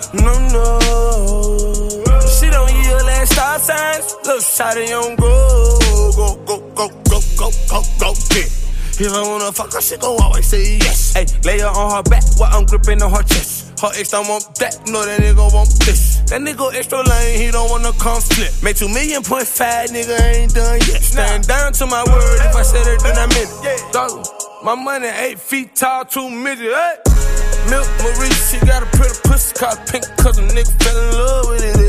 No. She don't yield at stop signs. Little shawty on go, yeah. If I wanna fuck her, she gon' always say yes. Hey, lay her on her back while I'm gripping on her chest. Her ex don't want that, no, that nigga want this. That nigga extra lane, he don't wanna come flip. Made 2.5 million, nigga ain't done yet. Stand down to my word, if I said it, then I meant it. Dollar, my money 8 feet tall, 2 midget, hey. Milk Marie, she got a pretty pussy called pink, cause a nigga fell in love with it.